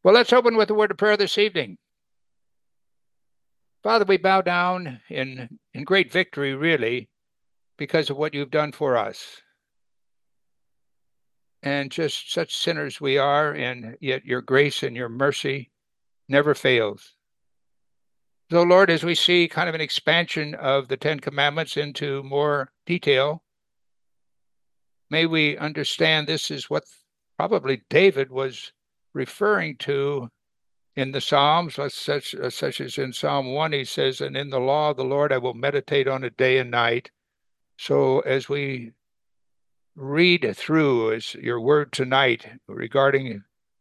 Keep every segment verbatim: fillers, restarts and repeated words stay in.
Well, let's open with a word of prayer this evening. Father, we bow down in, in great victory, really, because of what you've done for us. And just such sinners we are, and yet your grace and your mercy never fails. So, Lord, as we see kind of an expansion of the Ten Commandments into more detail, may we understand this is what probably David was referring to in the Psalms, such, such as in Psalm one, he says, and in the law of the Lord I will meditate on it day and night. So as we read through as your word tonight regarding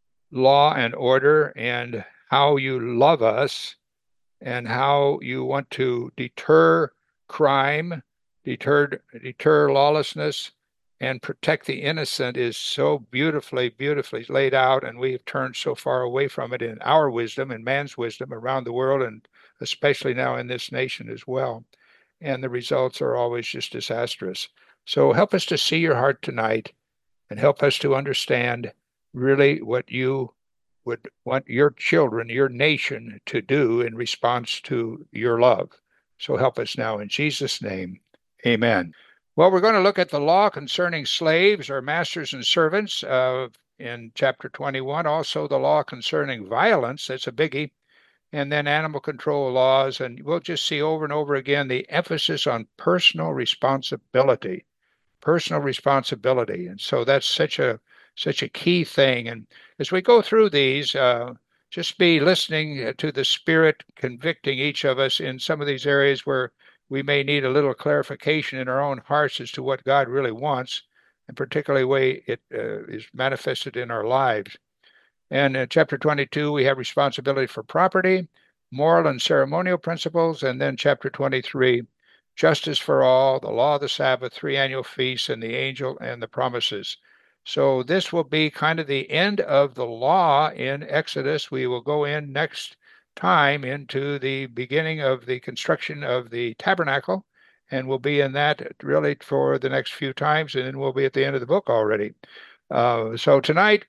law and order and how you love us and how you want to deter crime, deter, deter lawlessness, and protect the innocent is so beautifully, beautifully laid out, and we've turned so far away from it in our wisdom and man's wisdom around the world, and especially now in this nation as well. And the results are always just disastrous. So help us to see your heart tonight and help us to understand really what you would want your children, your nation to do in response to your love. So help us now in Jesus' name. Amen. Well, we're going to look at the law concerning slaves or masters and servants uh, in chapter twenty-one. Also, the law concerning violence. That's a biggie. And then animal control laws. And we'll just see over and over again the emphasis on personal responsibility. Personal responsibility. And so that's such a such a key thing. And as we go through these, uh, just be listening to the Spirit convicting each of us in some of these areas where we may need a little clarification in our own hearts as to what God really wants, and particularly the way it uh, is manifested in our lives. And in chapter twenty-two, we have responsibility for property, moral and ceremonial principles, and then chapter twenty-three, justice for all, the law of the Sabbath, three annual feasts, and the angel and the promises. So this will be kind of the end of the law in Exodus. We will go in next time into the beginning of the construction of the tabernacle, and we'll be in that really for the next few times, and then we'll be at the end of the book already. Uh, so tonight,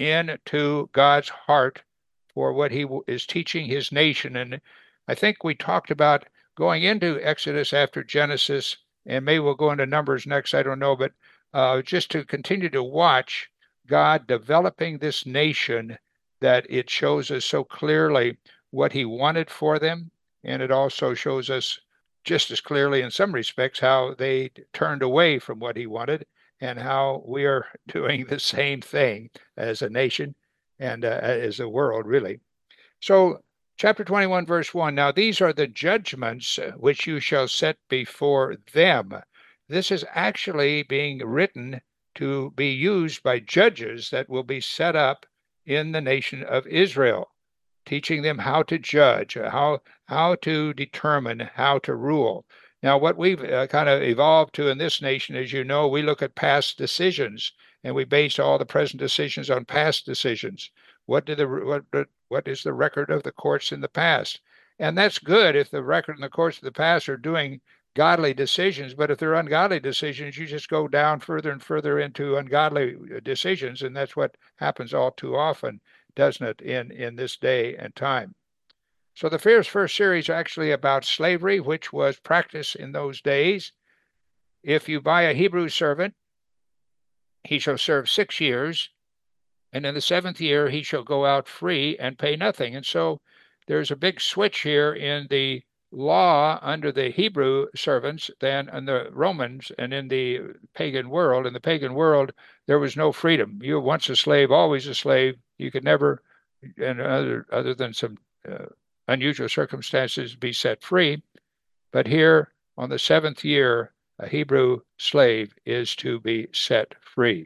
into God's heart for what he is teaching his nation. And I think we talked about going into Exodus after Genesis, and maybe we'll go into Numbers next, I don't know, but uh, just to continue to watch God developing this nation, that it shows us so clearly what he wanted for them. And it also shows us just as clearly in some respects how they turned away from what he wanted, and how we are doing the same thing as a nation and uh, as a world, really. So chapter twenty-one, verse one, now these are the judgments which you shall set before them. This is actually being written to be used by judges that will be set up in the nation of Israel, teaching them how to judge, how, how to determine, how to rule. Now, what we've uh, kind of evolved to in this nation, as you know, we look at past decisions, and we base all the present decisions on past decisions. What did the what what is the record of the courts in the past? And that's good if the record in the courts of the past are doing godly decisions. But if they're ungodly decisions, you just go down further and further into ungodly decisions, and that's what happens all too often, doesn't it, in in this day and time? So the first series is actually about slavery, which was practiced in those days. If you buy a Hebrew servant, he shall serve six years, and in the seventh year he shall go out free and pay nothing. And so there's a big switch here in the law under the Hebrew servants than in the Romans and in the pagan world. In the pagan world, there was no freedom. You were once a slave, always a slave. You could never, and other, other than some uh, unusual circumstances, be set free. But here on the seventh year, a Hebrew slave is to be set free.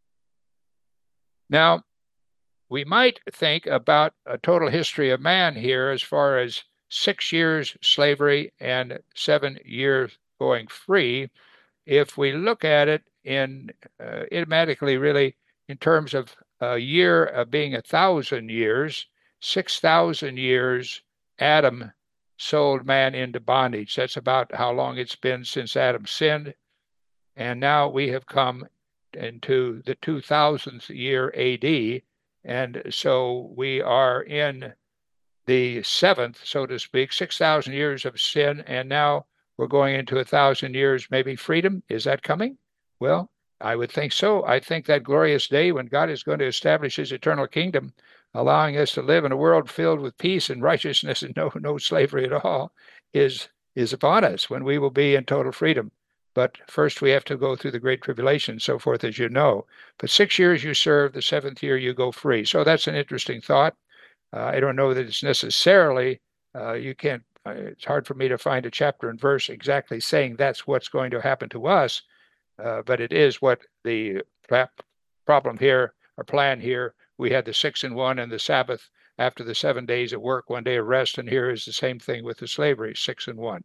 Now, we might think about a total history of man here as far as six years slavery and seven years going free. If we look at it in uh, automatically, really, in terms of a year of being a thousand years, six thousand years, Adam sold man into bondage. That's about how long it's been since Adam sinned. And now we have come into the two thousandth year A D, And so we are in the seventh, so to speak, six thousand years of sin, and now we're going into a thousand years, maybe freedom. Is that coming? Well, I would think so. I think that glorious day when God is going to establish his eternal kingdom, allowing us to live in a world filled with peace and righteousness and no, no slavery at all, is, is upon us, when we will be in total freedom. But first we have to go through the great tribulation and so forth, as you know. But six years you serve, the seventh year you go free. So that's an interesting thought. Uh, I don't know that it's necessarily, uh, you can't, uh, it's hard for me to find a chapter and verse exactly saying that's what's going to happen to us, uh, but it is what the problem here, or plan here. We had the six and one and the Sabbath after the seven days of work, one day of rest, and here is the same thing with the slavery, six and one.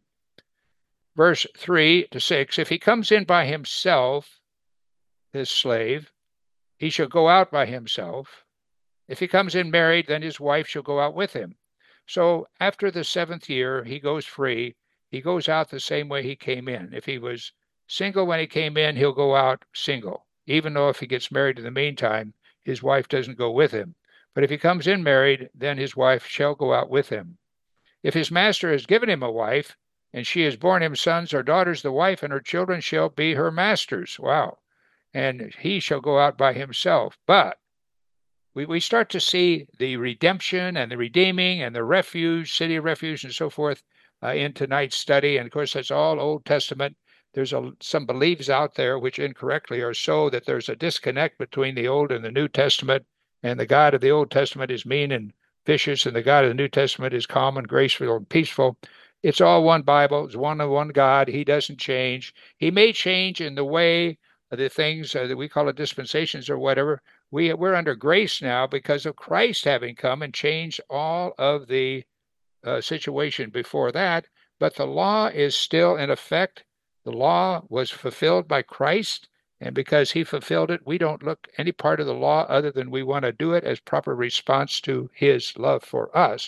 Verse three to six, if he comes in by himself, this slave, he shall go out by himself. If he comes in married, then his wife shall go out with him. So after the seventh year, he goes free. He goes out the same way he came in. If he was single when he came in, he'll go out single, even though if he gets married in the meantime, his wife doesn't go with him. But if he comes in married, then his wife shall go out with him. If his master has given him a wife, and she has borne him sons or daughters, the wife and her children shall be her masters. Wow. And he shall go out by himself. But we, we start to see the redemption and the redeeming and the refuge, city of refuge, and so forth uh, in tonight's study. And of course, that's all Old Testament. There's a, some beliefs out there which incorrectly are so that there's a disconnect between the Old and the New Testament, and the God of the Old Testament is mean and vicious, and the God of the New Testament is calm and graceful and peaceful. It's all one Bible. It's one one God. He doesn't change. He may change in the way of the things uh, that we call it dispensations or whatever. We, we're under grace now because of Christ having come and changed all of the uh, situation before that. But the law is still in effect. The law was fulfilled by Christ. And because he fulfilled it, we don't look any part of the law other than we want to do it as proper response to his love for us.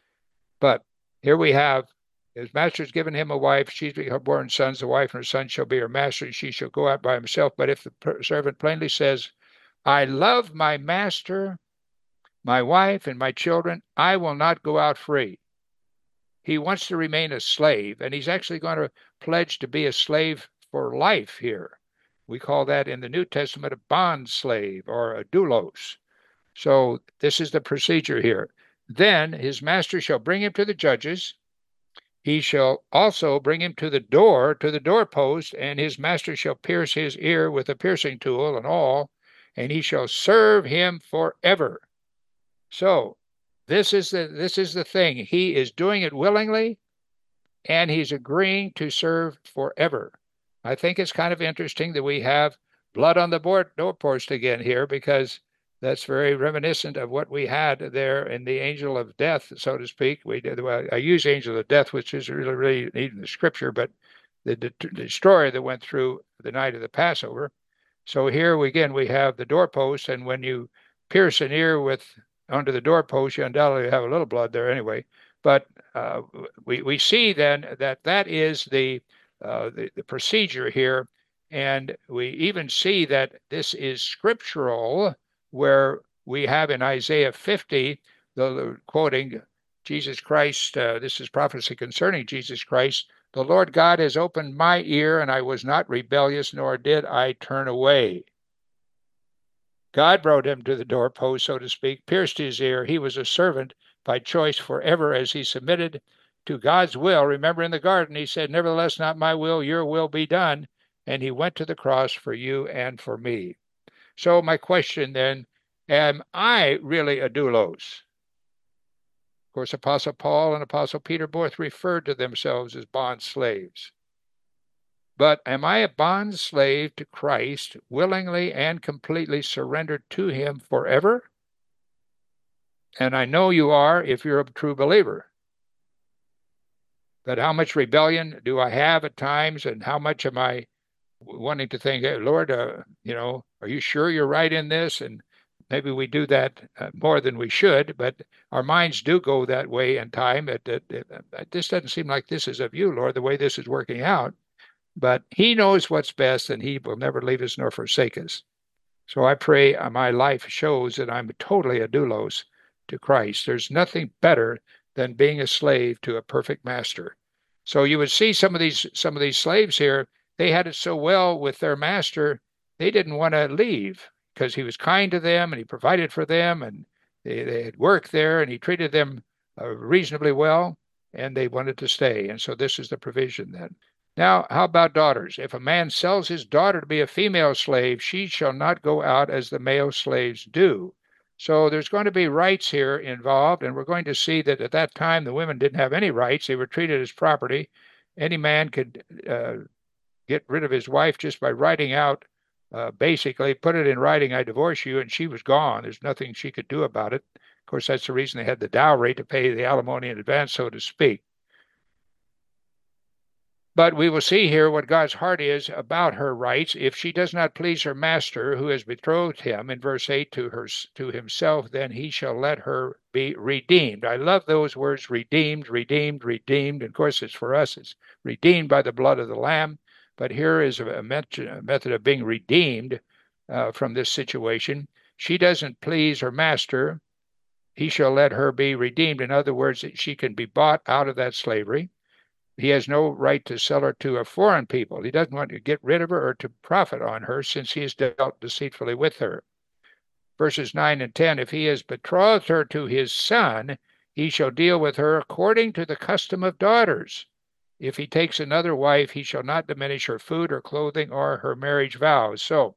But here we have, his master has given him a wife. She's born sons. The wife and her son shall be her master, and she shall go out by himself. But if the servant plainly says, I love my master, my wife, and my children, I will not go out free. He wants to remain a slave, and he's actually going to pledge to be a slave for life here. We call that in the New Testament a bond slave or a doulos. So this is the procedure here. Then his master shall bring him to the judges. He shall also bring him to the door, to the doorpost, and his master shall pierce his ear with a piercing tool and all, and he shall serve him forever. So this is the this is the thing. He is doing it willingly, and he's agreeing to serve forever. I think it's kind of interesting that we have blood on the board doorpost again here, because that's very reminiscent of what we had there in the angel of death, so to speak. We did. Well, I use angel of death, which is really really in the scripture, but the, the destroyer that went through the night of the Passover. So here we, again, we have the doorpost, and when you pierce an ear with under the doorpost, you undoubtedly have a little blood there anyway. But uh, we we see then that that is the, uh, the the procedure here, and we even see that this is scriptural, where we have in Isaiah fifty, the quoting Jesus Christ. Uh, this is prophecy concerning Jesus Christ. The Lord God has opened my ear, and I was not rebellious, nor did I turn away. God brought him to the doorpost, so to speak, pierced his ear. He was a servant by choice forever as he submitted to God's will. Remember in the garden, he said, nevertheless, not my will, your will be done. And he went to the cross for you and for me. So my question then, am I really a doulos? Of course, Apostle Paul and Apostle Peter both referred to themselves as bond slaves. But am I a bond slave to Christ, willingly and completely surrendered to him forever? And I know you are if you're a true believer. But how much rebellion do I have at times, and how much am I wanting to think, hey, Lord, uh, you know, are you sure you're right in this? And maybe we do that uh, more than we should, but our minds do go that way in time. It, it, it, it, this doesn't seem like this is of you, Lord, the way this is working out. But he knows what's best, and he will never leave us nor forsake us. So I pray my life shows that I'm totally a doulos to Christ. There's nothing better than being a slave to a perfect master. So you would see some of these some of these slaves here, they had it so well with their master, they didn't want to leave because he was kind to them and he provided for them and they, they had worked there and he treated them uh, reasonably well and they wanted to stay. And so this is the provision then. Now, how about daughters? If a man sells his daughter to be a female slave, she shall not go out as the male slaves do. So there's going to be rights here involved, and we're going to see that at that time the women didn't have any rights. They were treated as property. Any man could uh, get rid of his wife just by writing out, uh, basically, put it in writing, I divorce you, and she was gone. There's nothing she could do about it. Of course, that's the reason they had the dowry to pay the alimony in advance, so to speak. But we will see here what God's heart is about her rights. If she does not please her master, who has betrothed him, in verse eight, to her to himself, then he shall let her be redeemed. I love those words, redeemed, redeemed, redeemed. And of course, it's for us, it's redeemed by the blood of the Lamb. But here is a, method of being redeemed uh, from this situation. She doesn't please her master. He shall let her be redeemed. In other words, she can be bought out of that slavery. He has no right to sell her to a foreign people. He doesn't want to get rid of her or to profit on her since he has dealt deceitfully with her. Verses nine and ten, if he has betrothed her to his son, he shall deal with her according to the custom of daughters. If he takes another wife, he shall not diminish her food or clothing or her marriage vows. So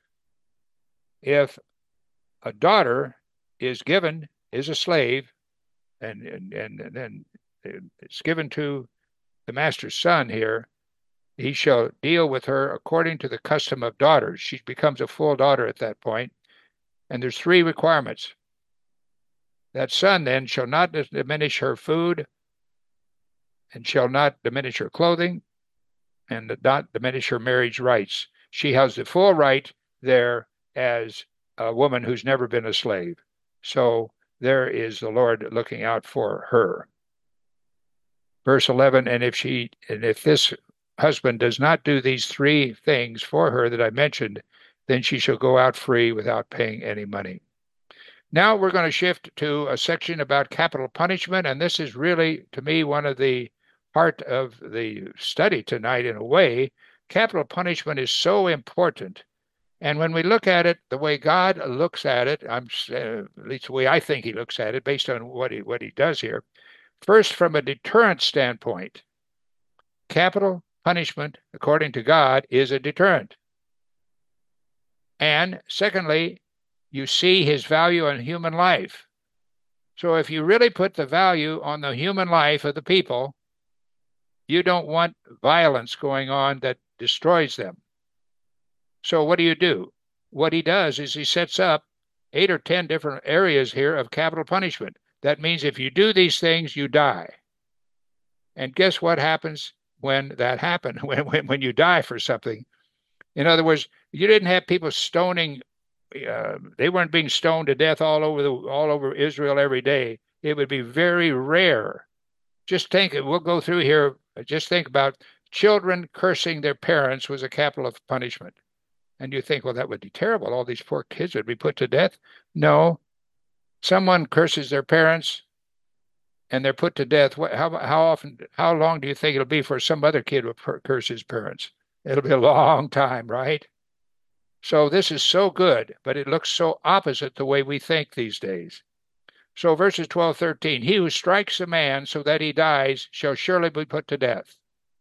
if a daughter is given, is a slave, and and and then it's given to the master's son here, he shall deal with her according to the custom of daughters. She becomes a full daughter at that point. And there's three requirements. That son then shall not diminish her food and shall not diminish her clothing and not diminish her marriage rights. She has the full right there as a woman who's never been a slave. So there is the Lord looking out for her. Verse eleven, and if she and if this husband does not do these three things for her that I mentioned, then she shall go out free without paying any money. Now we're going to shift to a section about capital punishment, and this is really, to me, one of the heart of the study tonight in a way. Capital punishment is so important. And when we look at it, the way God looks at it, I'm uh, at least the way I think he looks at it, based on what he what he does here. First, from a deterrent standpoint, capital punishment, according to God, is a deterrent. And secondly, you see his value on human life. So if you really put the value on the human life of the people, you don't want violence going on that destroys them. So what do you do? What he does is he sets up eight or ten different areas here of capital punishment. That means if you do these things, you die. And guess what happens when that happens, when, when, when you die for something? In other words, you didn't have people stoning, uh, they weren't being stoned to death all over the all over Israel every day. It would be very rare. Just think, we'll go through here, just think about children cursing their parents was a capital punishment. And you think, well, that would be terrible. All these poor kids would be put to death. No. Someone curses their parents and they're put to death. What, how, how often, how long do you think it'll be for some other kid to curse his parents? It'll be a long time, right? So this is so good, but it looks so opposite the way we think these days. So verses twelve, thirteen, he who strikes a man so that he dies shall surely be put to death.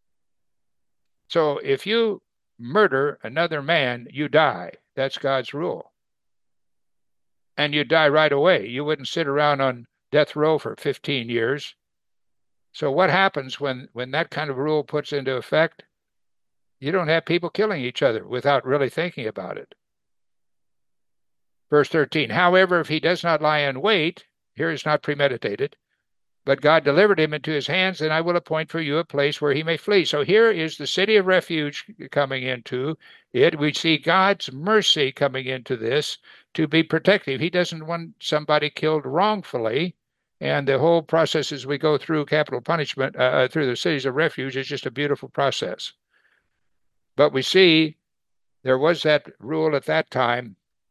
So if you murder another man, you die. That's God's rule. And you die right away. You wouldn't sit around on death row for fifteen years. So what happens when, when that kind of rule puts into effect? You don't have people killing each other without really thinking about it. Verse thirteen, however, if he does not lie in wait, here is not premeditated, but God delivered him into his hands, and I will appoint for you a place where he may flee. So here is the city of refuge coming into it. We see God's mercy coming into this to be protective. He doesn't want somebody killed wrongfully. And the whole process as we go through capital punishment, uh, through the cities of refuge, is just a beautiful process. But we see there was that rule at that time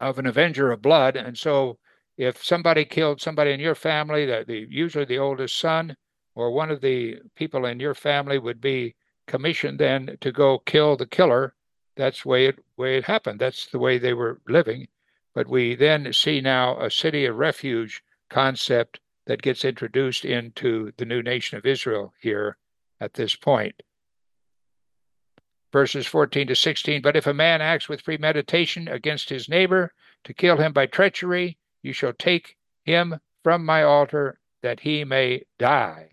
of an avenger of blood. And so if somebody killed somebody in your family, that the usually the oldest son or one of the people in your family would be commissioned then to go kill the killer. That's the way it way it happened. That's the way they were living. But we then see now a city of refuge concept that gets introduced into the new nation of Israel here at this point. Verses fourteen to sixteen, but if a man acts with premeditation against his neighbor to kill him by treachery, you shall take him from my altar that he may die.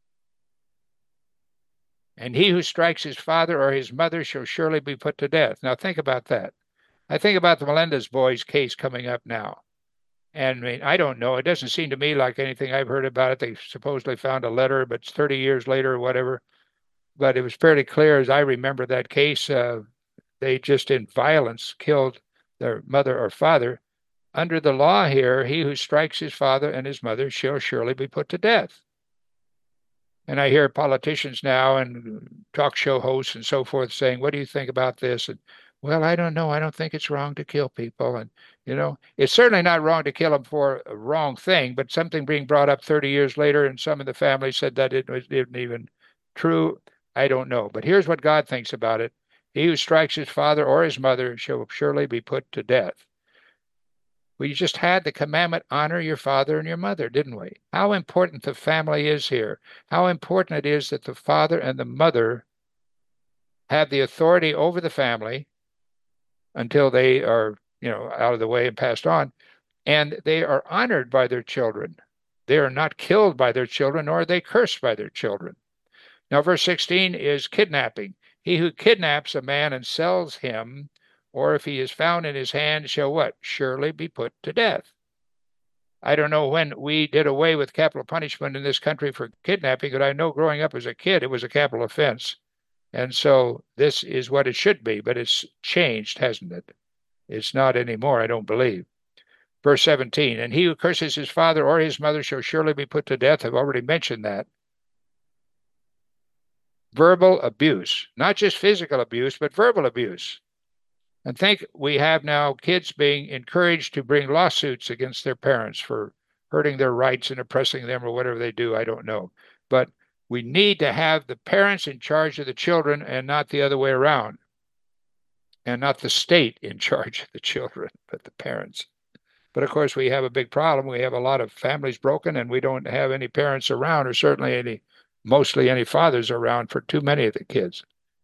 And he who strikes his father or his mother shall surely be put to death. Now think about that. I think about the Melendez boys case coming up now. And I mean, I don't know. It doesn't seem to me like anything I've heard about it. They supposedly found a letter, but it's thirty years later or whatever. But it was fairly clear, as I remember that case, uh, they just in violence killed their mother or father. Under the law here, he who strikes his father and his mother shall surely be put to death. And I hear politicians now and talk show hosts and so forth saying, what do you think about this? And, well, I don't know. I don't think it's wrong to kill people. And, you know, it's certainly not wrong to kill them for a wrong thing, but something being brought up thirty years later and some in the family said that it was, isn't even true. I don't know. But here's what God thinks about it. He who strikes his father or his mother shall surely be put to death. We just had the commandment, honor your father and your mother, didn't we? How important the family is here. How important it is that the father and the mother have the authority over the family until they are, you know, out of the way and passed on. And they are honored by their children. They are not killed by their children, nor are they cursed by their children. Now, verse sixteen is kidnapping. He who kidnaps a man and sells him, or if he is found in his hand, shall what? Surely be put to death. I don't know when we did away with capital punishment in this country for kidnapping, but I know growing up as a kid, it was a capital offense. And so this is what it should be, but it's changed, hasn't it? It's not anymore, I don't believe. Verse seventeen, and he who curses his father or his mother shall surely be put to death. I've already mentioned that. Verbal abuse, not just physical abuse, but verbal abuse. And think we have now kids being encouraged to bring lawsuits against their parents for hurting their rights and oppressing them or whatever they do. I don't know. But we need to have the parents in charge of the children and not the other way around. And not the state in charge of the children, but the parents. But of course, we have a big problem. We have a lot of families broken and we don't have any parents around, or certainly any mostly any fathers around for too many of the kids.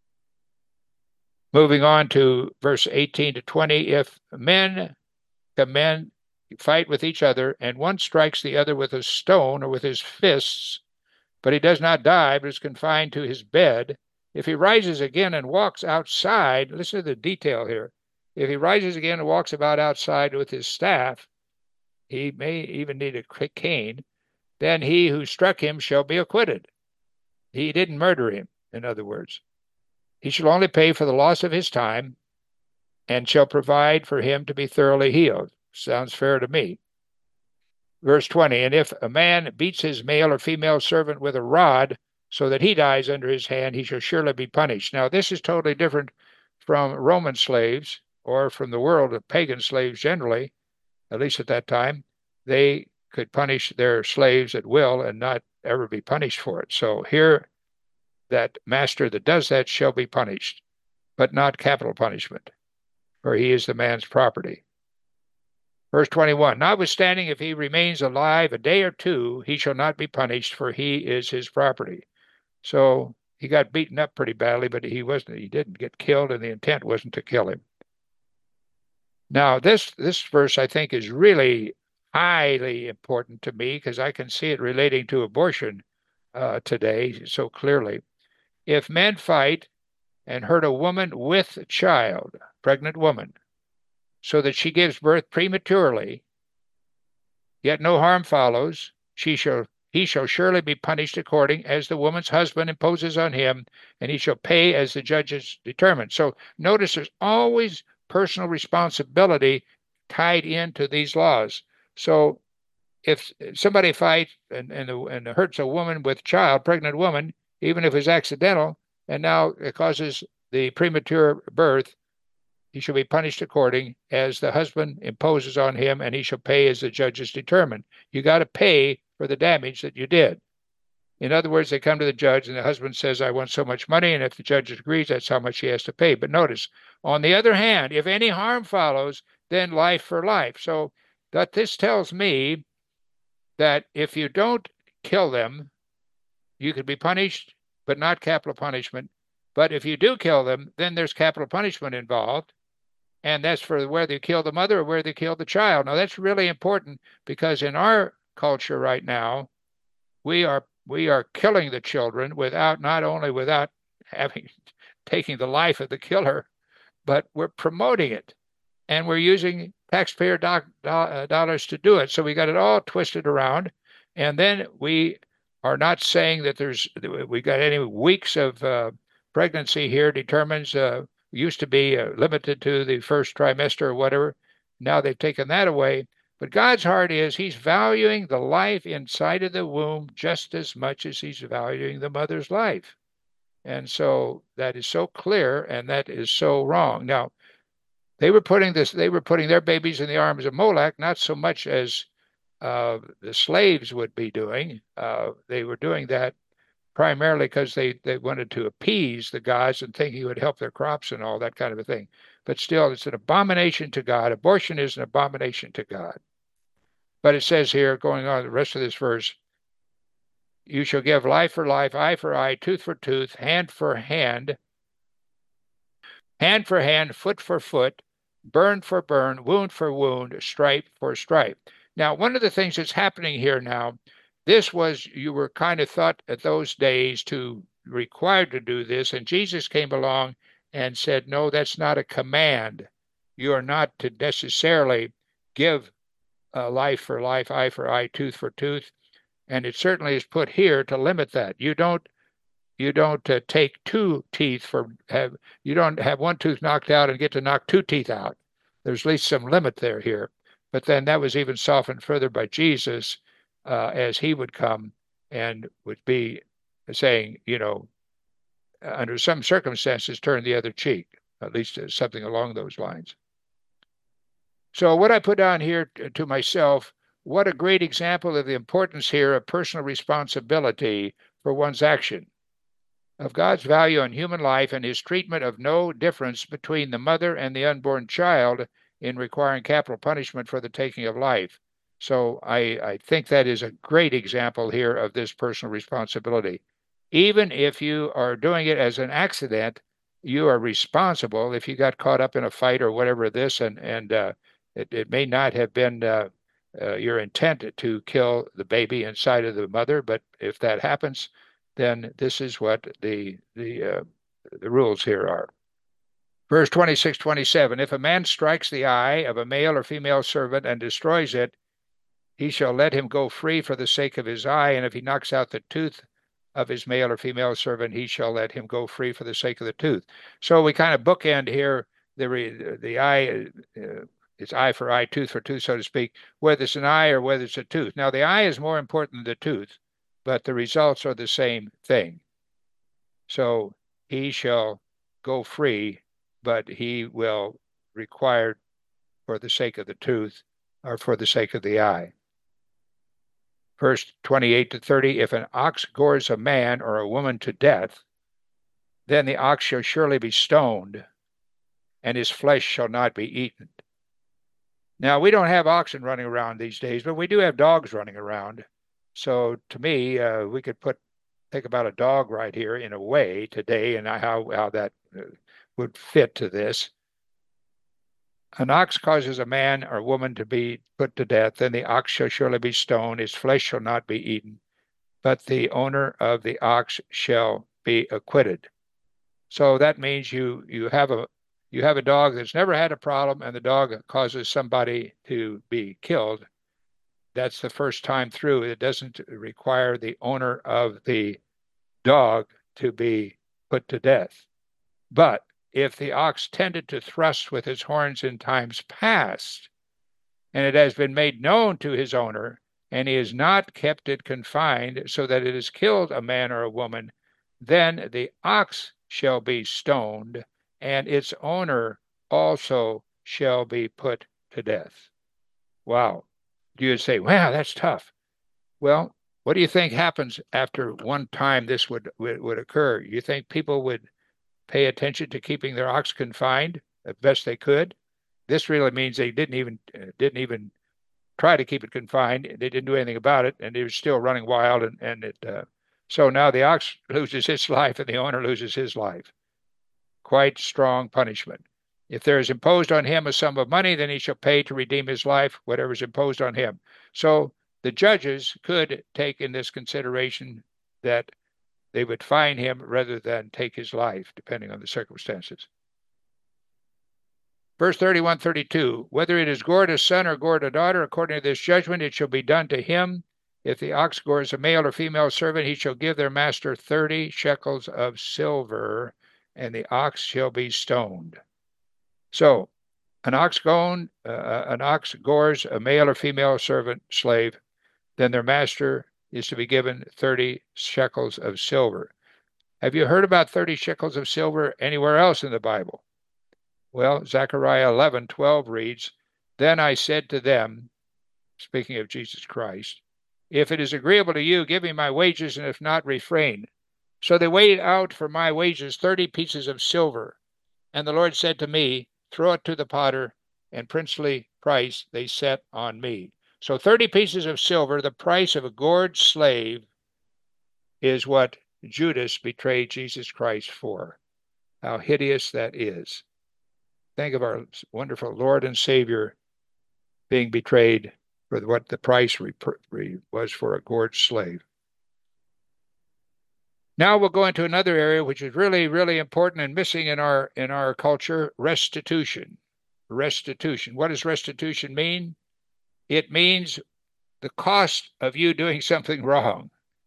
Moving on to verse eighteen to twenty, if men can men fight with each other, and one strikes the other with a stone or with his fists, but he does not die, but is confined to his bed, if he rises again and walks outside, listen to the detail here, if he rises again and walks about outside with his staff, he may even need a cane, then he who struck him shall be acquitted. He didn't murder him, in other words. He shall only pay for the loss of his time and shall provide for him to be thoroughly healed. Sounds fair to me. Verse twenty, and if a man beats his male or female servant with a rod so that he dies under his hand, he shall surely be punished. Now, this is totally different from Roman slaves or from the world of pagan slaves generally, at least at that time. They could punish their slaves at will and not ever be punished for it. So here, that master that does that shall be punished, but not capital punishment, for he is the man's property. Verse twenty-one, notwithstanding, if he remains alive a day or two, he shall not be punished, for he is his property. So he got beaten up pretty badly, but he wasn't, he didn't get killed, and the intent wasn't to kill him. Now, this, this verse, I think, is really highly important to me because I can see it relating to abortion uh, today so clearly. If men fight and hurt a woman with a child, pregnant woman, so that she gives birth prematurely, yet no harm follows, she shall he shall surely be punished according as the woman's husband imposes on him, and he shall pay as the judges determine. So notice there's always personal responsibility tied into these laws. So if somebody fights and, and, and hurts a woman with child, pregnant woman, even if it's accidental, and now it causes the premature birth, he shall be punished according as the husband imposes on him, and he shall pay as the judges determine. You got to pay for the damage that you did. In other words, they come to the judge, and the husband says, I want so much money, and if the judge agrees, that's how much he has to pay. But notice, on the other hand, if any harm follows, then life for life. So that this tells me that if you don't kill them, you could be punished, but not capital punishment. But if you do kill them, then there's capital punishment involved. And that's for whether you kill the mother or whether you kill the child. Now, that's really important because in our culture right now, we are we are killing the children without not only without having taking the life of the killer, but we're promoting it, and we're using taxpayer do- do- dollars to do it. So we got it all twisted around, and then we are not saying that there's we got any weeks of uh, pregnancy here determines. Uh, used to be uh, limited to the first trimester or whatever. Now they've taken that away. But God's heart is he's valuing the life inside of the womb just as much as he's valuing the mother's life. And so that is so clear, and that is so wrong. Now, they were putting this, they were putting their babies in the arms of Molech, not so much as uh, the slaves would be doing. Uh, they were doing that primarily because they, they wanted to appease the gods and think he would help their crops and all that kind of a thing. But still, it's an abomination to God. Abortion is an abomination to God. But it says here, going on the rest of this verse, you shall give life for life, eye for eye, tooth for tooth, hand for hand, hand for hand, foot for foot, burn for burn, wound for wound, stripe for stripe. Now, one of the things that's happening here now, this was, you were kind of thought at those days to required to do this, and Jesus came along and said, no, that's not a command. You are not to necessarily give uh, life for life, eye for eye, tooth for tooth, and it certainly is put here to limit that. You don't you don't uh, take two teeth for have you don't have one tooth knocked out and get to knock two teeth out. There's at least some limit there here. But then that was even softened further by Jesus uh, as he would come and would be saying, you know, under some circumstances, turn the other cheek, at least something along those lines. So what I put down here to, to myself, what a great example of the importance here of personal responsibility for one's action, of God's value on human life and his treatment of no difference between the mother and the unborn child in requiring capital punishment for the taking of life. So I, I think that is a great example here of this personal responsibility. Even if you are doing it as an accident, you are responsible if you got caught up in a fight or whatever this, and, and uh, it, it may not have been uh, uh, your intent to kill the baby inside of the mother, but if that happens, then this is what the the uh, the rules here are. Verse twenty-six, twenty-seven, if a man strikes the eye of a male or female servant and destroys it, he shall let him go free for the sake of his eye, and if he knocks out the tooth of his male or female servant, he shall let him go free for the sake of the tooth. So we kind of bookend here the the eye, uh, it's eye for eye, tooth for tooth, so to speak, whether it's an eye or whether it's a tooth. Now, the eye is more important than the tooth, but the results are the same thing. So he shall go free, but he will require for the sake of the tooth or for the sake of the eye. Verse twenty-eight to thirty, if an ox gores a man or a woman to death, then the ox shall surely be stoned, and his flesh shall not be eaten. Now, we don't have oxen running around these days, but we do have dogs running around. So to me, uh, we could put think about a dog right here in a way today and how, how that uh, would fit to this. An ox causes a man or woman to be put to death, then the ox shall surely be stoned, his flesh shall not be eaten, but the owner of the ox shall be acquitted. So that means you you have a you have a dog that's never had a problem, and the dog causes somebody to be killed. That's the first time through. It doesn't require the owner of the dog to be put to death. But if the ox tended to thrust with his horns in times past, and it has been made known to his owner, and he has not kept it confined so that it has killed a man or a woman, then the ox shall be stoned, and its owner also shall be put to death. Wow. You would say, wow, that's tough. Well, what do you think happens after one time this would, would, would occur? You think people would pay attention to keeping their ox confined as best they could? This really means they didn't even uh, didn't even try to keep it confined. They didn't do anything about it, and it was still running wild. And and it uh, so now the ox loses its life, and the owner loses his life. Quite strong punishment. If there is imposed on him a sum of money, then he shall pay to redeem his life, whatever is imposed on him. So the judges could take in this consideration that they would fine him rather than take his life, depending on the circumstances. Verse thirty-one, thirty-two, whether it is gored a son or gored a daughter, according to this judgment, it shall be done to him. If the ox gores a male or female servant, he shall give their master thirty shekels of silver, and the ox shall be stoned. So, an ox gone, uh, an ox gores a male or female servant, slave, then their master is to be given thirty shekels of silver. Have you heard about thirty shekels of silver anywhere else in the Bible? Well, Zechariah eleven twelve reads, then I said to them, speaking of Jesus Christ, if it is agreeable to you, give me my wages, and if not, refrain. So they weighed out for my wages thirty pieces of silver. And the Lord said to me, throw it to the potter, and princely price they set on me. So thirty pieces of silver, the price of a gored slave, is what Judas betrayed Jesus Christ for. How hideous that is. Think of our wonderful Lord and Savior being betrayed for what the price was for a gored slave. Now we'll go into another area which is really, really important and missing in our in our culture, restitution. Restitution. What does restitution mean? It means the cost of you doing something wrong.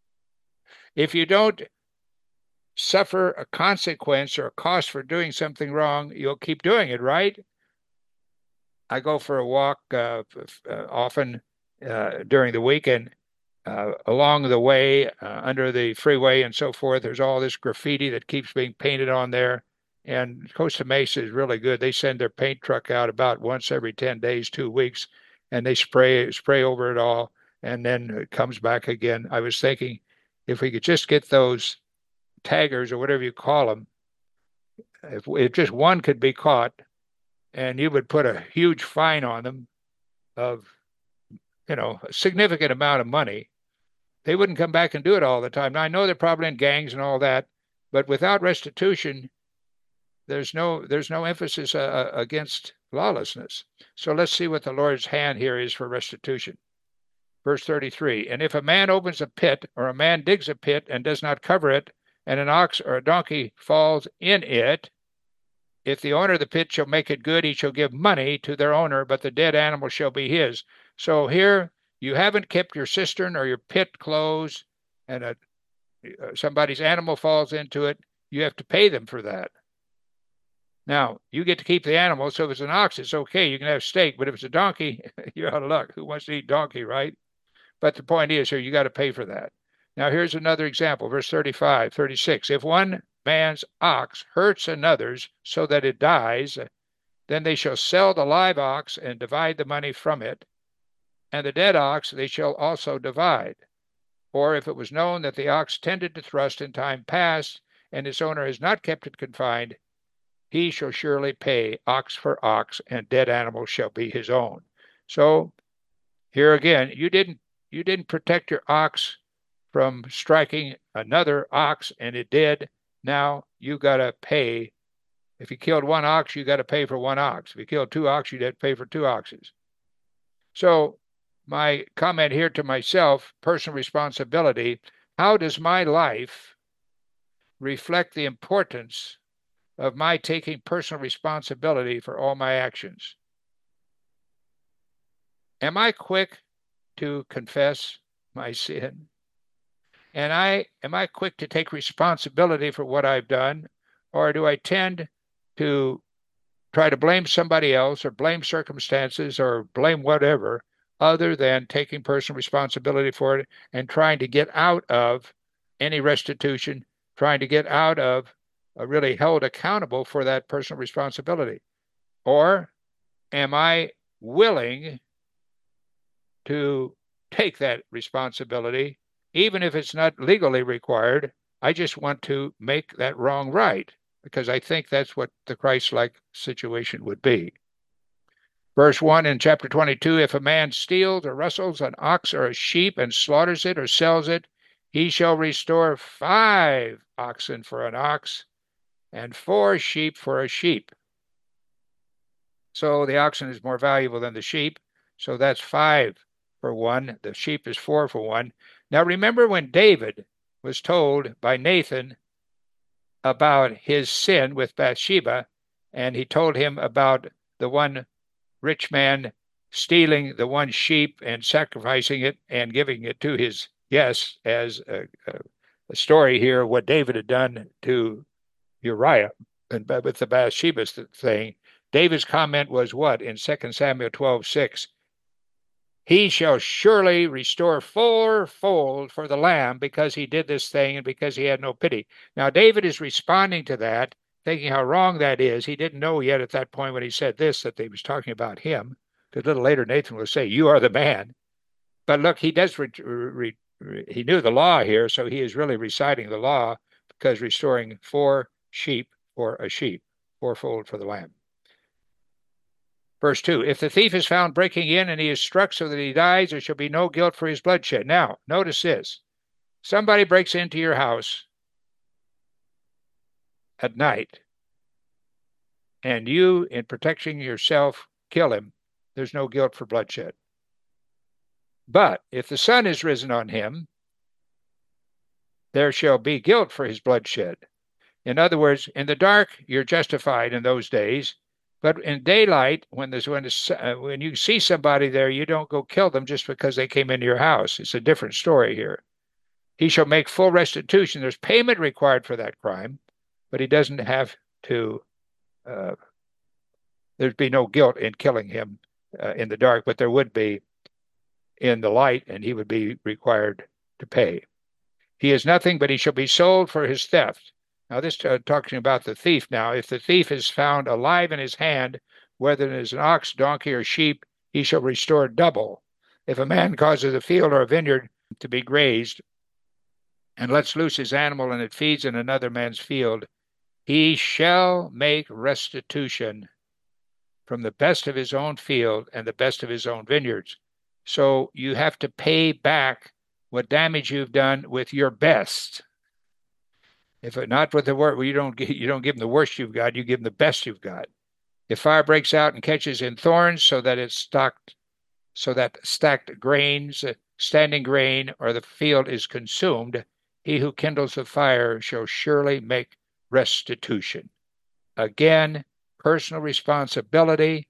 If you don't suffer a consequence or a cost for doing something wrong, you'll keep doing it, right? I go for a walk uh, uh, often uh, during the weekend. Uh, along the way, uh, under the freeway and so forth, there's all this graffiti that keeps being painted on there. And Costa Mesa is really good. They send their paint truck out about once every ten days, two weeks, and they spray spray over it all, and then it comes back again. I was thinking if we could just get those taggers or whatever you call them, if, if just one could be caught, and you would put a huge fine on them of, you know, a significant amount of money, they wouldn't come back and do it all the time. Now, I know they're probably in gangs and all that, but without restitution, there's no there's no emphasis uh, against lawlessness. So let's see what the Lord's hand here is for restitution. Verse thirty-three, and if a man opens a pit, or a man digs a pit and does not cover it, and an ox or a donkey falls in it, if the owner of the pit shall make it good, he shall give money to their owner, but the dead animal shall be his. So here, you haven't kept your cistern or your pit closed, and a, somebody's animal falls into it, you have to pay them for that. Now, you get to keep the animal, so if it's an ox, it's okay, you can have steak, but if it's a donkey, you're out of luck. Who wants to eat donkey, right? But the point is here, you got to pay for that. Now, here's another example, verse thirty-five, thirty-six. If one man's ox hurts another's so that it dies, then they shall sell the live ox and divide the money from it, and the dead ox they shall also divide. Or if it was known that the ox tended to thrust in time past, and its owner has not kept it confined, he shall surely pay ox for ox, and dead animal shall be his own. So here again, you didn't you didn't protect your ox from striking another ox, and it did. Now you got to pay. If you killed one ox, you got to pay for one ox. If you killed two ox, you'd have to pay for two oxes. So my comment here to myself, personal responsibility, how does my life reflect the importance of my taking personal responsibility for all my actions? Am I quick to confess my sin? And I am I quick to take responsibility for what I've done? Or do I tend to try to blame somebody else or blame circumstances or blame whatever other than taking personal responsibility for it and trying to get out of any restitution, trying to get out of uh, really held accountable for that personal responsibility? Or am I willing to take that responsibility, even if it's not legally required? I just want to make that wrong right, because I think that's what the Christ-like situation would be. Verse one in chapter twenty-two, if a man steals or rustles an ox or a sheep and slaughters it or sells it, he shall restore five oxen for an ox and four sheep for a sheep. So the oxen is more valuable than the sheep. So that's five for one. The sheep is four for one. Now remember when David was told by Nathan about his sin with Bathsheba, and he told him about the one rich man stealing the one sheep and sacrificing it and giving it to his guests as a, a, a story here of what David had done to Uriah and with the Bathsheba thing. David's comment was what in Second Samuel twelve six? He shall surely restore fourfold for the lamb because he did this thing and because he had no pity. Now, David is responding to that, thinking how wrong that is. He didn't know yet at that point when he said this that they was talking about him, because a little later Nathan will say, you are the man. But look, he does, re- re- re- he knew the law here, so he is really reciting the law, because restoring four sheep for a sheep, fourfold for the lamb. Verse two, if the thief is found breaking in and he is struck so that he dies, there shall be no guilt for his bloodshed. Now, notice this. Somebody breaks into your house at night, and you, in protecting yourself, kill him. There's no guilt for bloodshed. But if the sun is risen on him, there shall be guilt for his bloodshed. In other words, in the dark, you're justified in those days. But in daylight, when there's when, uh, when you see somebody there, you don't go kill them just because they came into your house. It's a different story here. He shall make full restitution. There's payment required for that crime, but he doesn't have to. Uh, there'd be no guilt in killing him uh, in the dark, but there would be in the light, and he would be required to pay. He is nothing, but he shall be sold for his theft. Now, this uh, talking about the thief now. If the thief is found alive in his hand, whether it is an ox, donkey, or sheep, he shall restore double. If a man causes a field or a vineyard to be grazed and lets loose his animal and it feeds in another man's field, he shall make restitution from the best of his own field and the best of his own vineyards. So you have to pay back what damage you've done with your best. If it, not with the worst, well, you don't you don't give them the worst you've got. You give them the best you've got. If fire breaks out and catches in thorns, so that it's stocked, so that stacked grains, uh, standing grain, or the field is consumed, he who kindles the fire shall surely make restitution. Again, personal responsibility.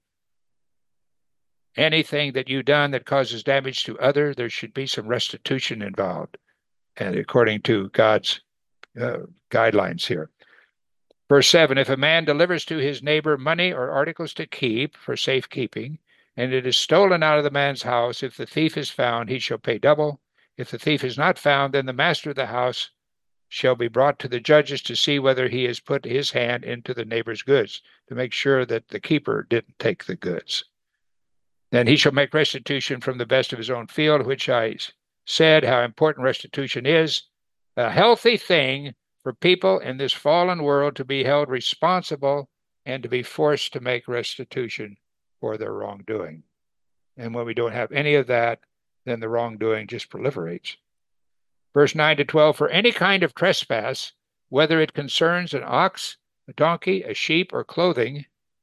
Anything that you've done that causes damage to others, there should be some restitution involved, and according to God's Uh, guidelines here. Verse seven, if a man delivers to his neighbor money or articles to keep for safekeeping, and it is stolen out of the man's house, if the thief is found, he shall pay double. If the thief is not found, then the master of the house shall be brought to the judges to see whether he has put his hand into the neighbor's goods, to make sure that the keeper didn't take the goods. Then he shall make restitution from the best of his own field, which I said how important restitution is. A healthy thing for people in this fallen world to be held responsible and to be forced to make restitution for their wrongdoing. And when we don't have any of that, then the wrongdoing just proliferates. Verse nine to twelve, for any kind of trespass, whether it concerns an ox, a donkey, a sheep, or clothing,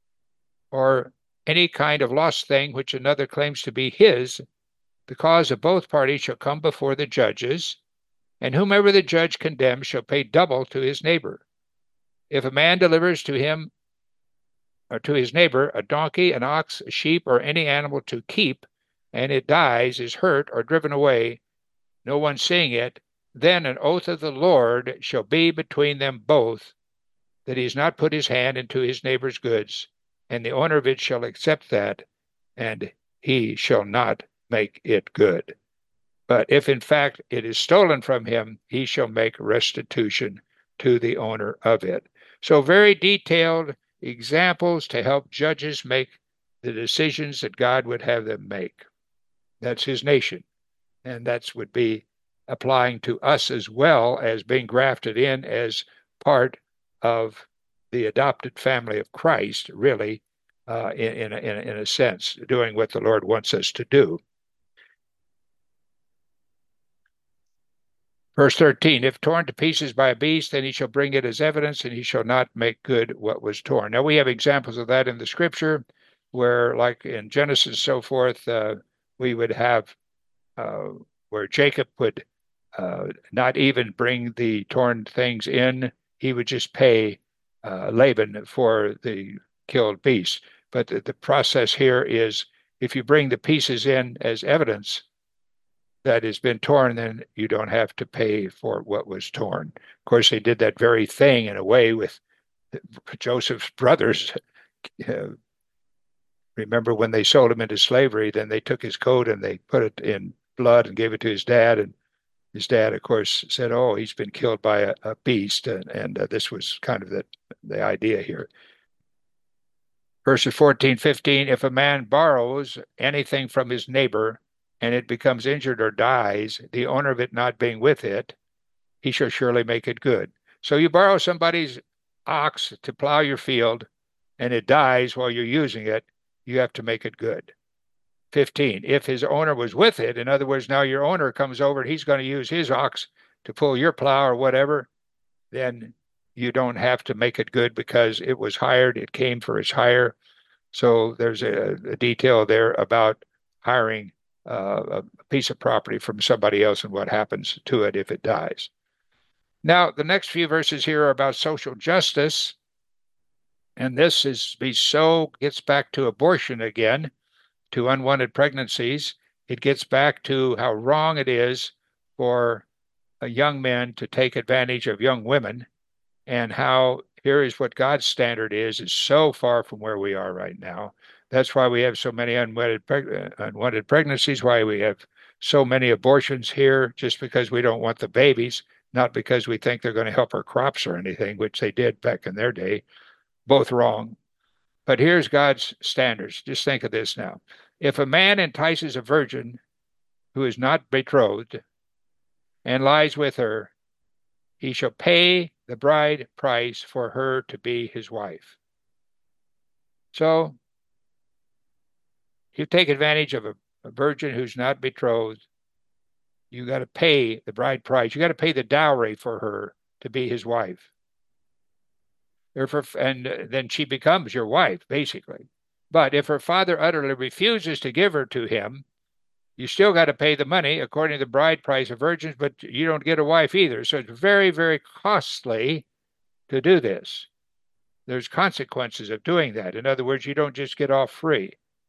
or any kind of lost thing which another claims to be his, the cause of both parties shall come before the judges, and whomever the judge condemns shall pay double to his neighbor. If a man delivers to him or to his neighbor a donkey, an ox, a sheep, or any animal to keep, and it dies, is hurt, or driven away, no one seeing it, then an oath of the Lord shall be between them both, that he has not put his hand into his neighbor's goods, and the owner of it shall accept that, and he shall not make it good. But if in fact it is stolen from him, he shall make restitution to the owner of it. So very detailed examples to help judges make the decisions that God would have them make. That's his nation. And that would be applying to us as well as being grafted in as part of the adopted family of Christ, really, uh, in, in, in, in a sense, doing what the Lord wants us to do. Verse thirteen, if torn to pieces by a beast, then he shall bring it as evidence, and he shall not make good what was torn. Now, we have examples of that in the scripture where, like in Genesis, so forth, uh, we would have uh, where Jacob would uh, not even bring the torn things in. He would just pay uh, Laban for the killed beast. But the, the process here is if you bring the pieces in as evidence that has been torn, then you don't have to pay for what was torn. Of course, they did that very thing in a way with Joseph's brothers. Uh, remember when they sold him into slavery, then they took his coat and they put it in blood and gave it to his dad. And his dad, of course, said, oh, he's been killed by a, a beast. And, and uh, this was kind of the, the idea here. Verses fourteen, fifteen, if a man borrows anything from his neighbor and it becomes injured or dies, the owner of it not being with it, he shall surely make it good. So you borrow somebody's ox to plow your field and it dies while you're using it, you have to make it good. fifteen, if his owner was with it, in other words, now your owner comes over and he's going to use his ox to pull your plow or whatever, then you don't have to make it good because it was hired, it came for its hire. So there's a, a detail there about hiring uh, a piece of property from somebody else and what happens to it if it dies. Now, the next few verses here are about social justice. And this is be so gets back to abortion again, to unwanted pregnancies. It gets back to how wrong it is for a young men to take advantage of young women, and how here is what God's standard is, is so far from where we are right now. That's why we have so many unwanted, preg- unwanted pregnancies, why we have so many abortions here, just because we don't want the babies, not because we think they're going to help our crops or anything, which they did back in their day. Both wrong. But here's God's standards. Just think of this now. If a man entices a virgin who is not betrothed and lies with her, he shall pay the bride price for her to be his wife. So you take advantage of a, a virgin who's not betrothed, you got to pay the bride price. You got to pay the dowry for her to be his wife. And then she becomes your wife, basically. But if her father utterly refuses to give her to him, you still got to pay the money according to the bride price of virgins, but you don't get a wife either. So it's very, very costly to do this. There's consequences of doing that. In other words, you don't just get off free.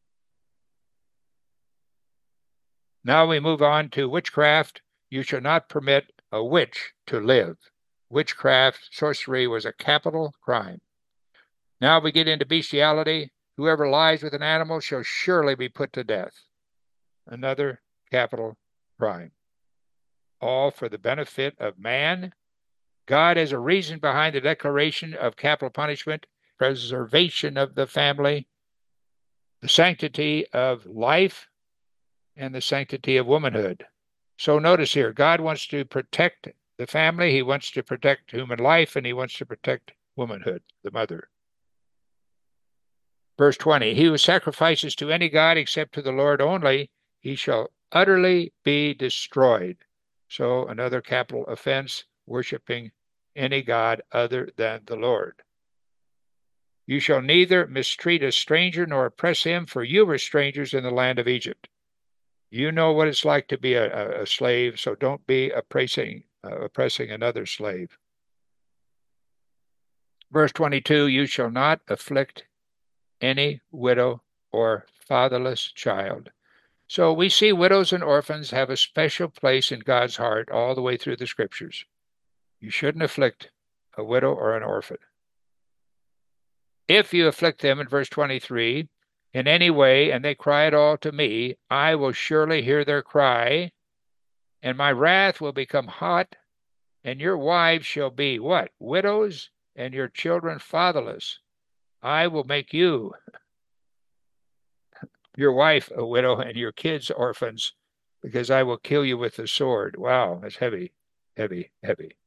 Now we move on to witchcraft. You shall not permit a witch to live. Witchcraft, sorcery was a capital crime. Now we get into bestiality. Whoever lies with an animal shall surely be put to death. Another capital crime. All for the benefit of man. God has a reason behind the declaration of capital punishment, preservation of the family, the sanctity of life, and the sanctity of womanhood. So notice here, God wants to protect the family, he wants to protect human life, and he wants to protect womanhood, the mother. Verse twenty, he who sacrifices to any god except to the Lord only, he shall utterly be destroyed. So another capital offense, worshiping any god other than the Lord. You shall neither mistreat a stranger nor oppress him, for you were strangers in the land of Egypt. You know what it's like to be a, a slave, so don't be oppressing, uh, oppressing another slave. Verse twenty-two, you shall not afflict any widow or fatherless child. So we see widows and orphans have a special place in God's heart all the way through the scriptures. You shouldn't afflict a widow or an orphan. If you afflict them, in verse twenty-three, in any way, and they cry at all to me, I will surely hear their cry, and my wrath will become hot, and your wives shall be what? Widows, and your children fatherless. I will make you, your wife, a widow, and your kids orphans, because I will kill you with the sword. Wow, that's heavy, heavy, heavy.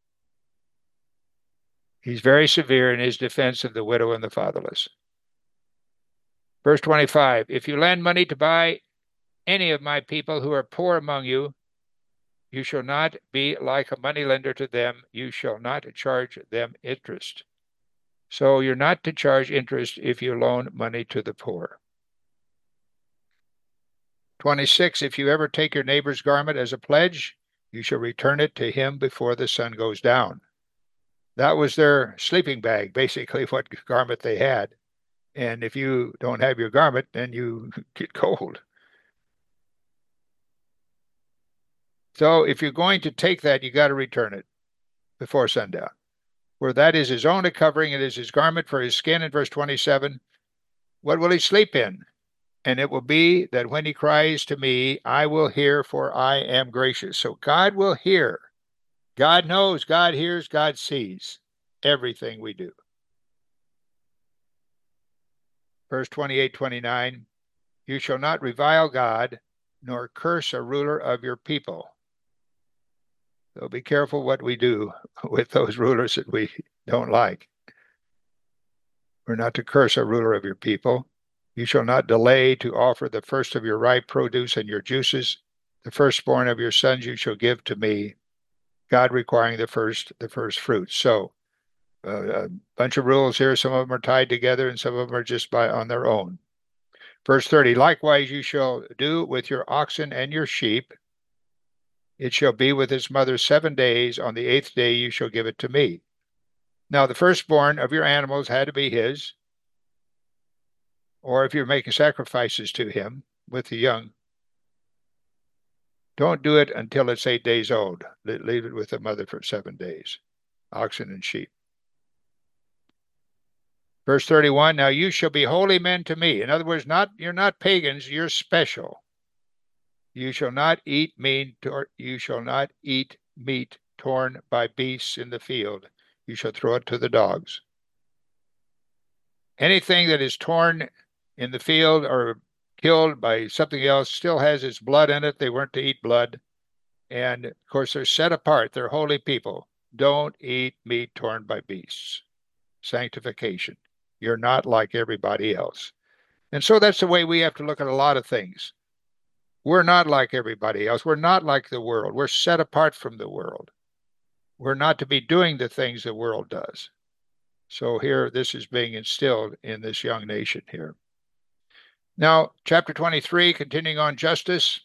He's very severe in his defense of the widow and the fatherless. Verse twenty-five, if you lend money to buy any of my people who are poor among you, you shall not be like a moneylender to them. You shall not charge them interest. So you're not to charge interest if you loan money to the poor. twenty-six, if you ever take your neighbor's garment as a pledge, you shall return it to him before the sun goes down. That was their sleeping bag, basically what garment they had. And if you don't have your garment, then you get cold. So if you're going to take that, you got to return it before sundown. For that is his own covering, it is his garment for his skin. In verse twenty-seven, what will he sleep in? And it will be that when he cries to me, I will hear, for I am gracious. So God will hear. God knows, God hears, God sees everything we do. Verse twenty-eight, twenty-nine, you shall not revile God, nor curse a ruler of your people. So be careful what we do with those rulers that we don't like. We're not to curse a ruler of your people. You shall not delay to offer the first of your ripe produce and your juices. The firstborn of your sons you shall give to me. God requiring the first, the first fruits. So uh, a bunch of rules here. Some of them are tied together and some of them are just by on their own. Verse thirty, likewise you shall do with your oxen and your sheep. It shall be with its mother seven days. On the eighth day you shall give it to me. Now the firstborn of your animals had to be his, or if you're making sacrifices to him with the young, don't do it until it's eight days old. Leave it with the mother for seven days, oxen and sheep. Verse thirty-one, now you shall be holy men to me. In other words, not you're not pagans, you're special. You shall not eat meat, or you shall not eat meat torn by beasts in the field. You shall throw it to the dogs. Anything that is torn in the field or killed by something else still has its blood in it. They weren't to eat blood. And of course, they're set apart. They're holy people. Don't eat meat torn by beasts. Sanctification. You're not like everybody else. And so that's the way we have to look at a lot of things. We're not like everybody else. We're not like the world. We're set apart from the world. We're not to be doing the things the world does. So here, this is being instilled in this young nation here. Now, chapter twenty-three, continuing on justice.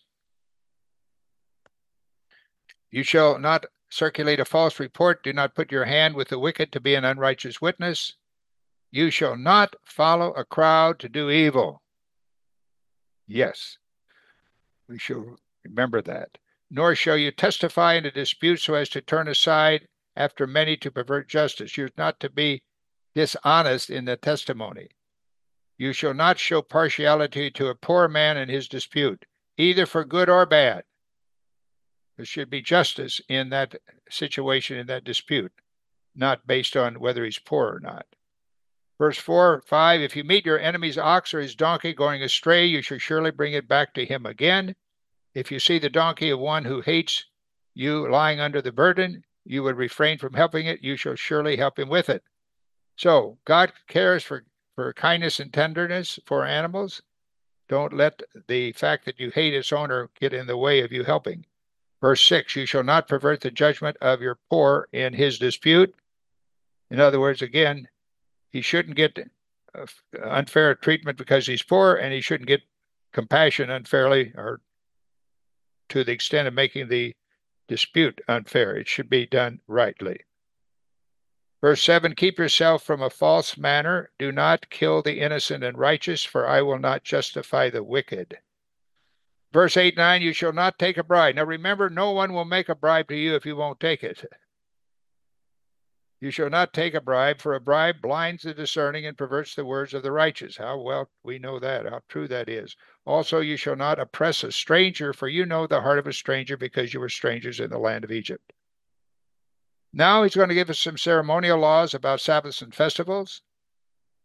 You shall not circulate a false report. Do not put your hand with the wicked to be an unrighteous witness. You shall not follow a crowd to do evil. Yes, we shall remember that. Nor shall you testify in a dispute so as to turn aside after many to pervert justice. You're not to be dishonest in the testimony. You shall not show partiality to a poor man in his dispute, either for good or bad. There should be justice in that situation, in that dispute, not based on whether he's poor or not. Verse four, five, if you meet your enemy's ox or his donkey going astray, you shall surely bring it back to him again. If you see the donkey of one who hates you lying under the burden, you would refrain from helping it, you shall surely help him with it. So God cares for, for kindness and tenderness for animals. Don't let the fact that you hate its owner get in the way of you helping. Verse six, you shall not pervert the judgment of your poor in his dispute. In other words, again, he shouldn't get unfair treatment because he's poor, and he shouldn't get compassion unfairly or to the extent of making the dispute unfair. It should be done rightly. Verse seven, keep yourself from a false manner. Do not kill the innocent and righteous, for I will not justify the wicked. Verse eight, nine, you shall not take a bribe. Now remember, no one will make a bribe to you if you won't take it. You shall not take a bribe, for a bribe blinds the discerning and perverts the words of the righteous. How well we know that, how true that is. Also, you shall not oppress a stranger, for you know the heart of a stranger, because you were strangers in the land of Egypt. Now he's going to give us some ceremonial laws about Sabbaths and festivals.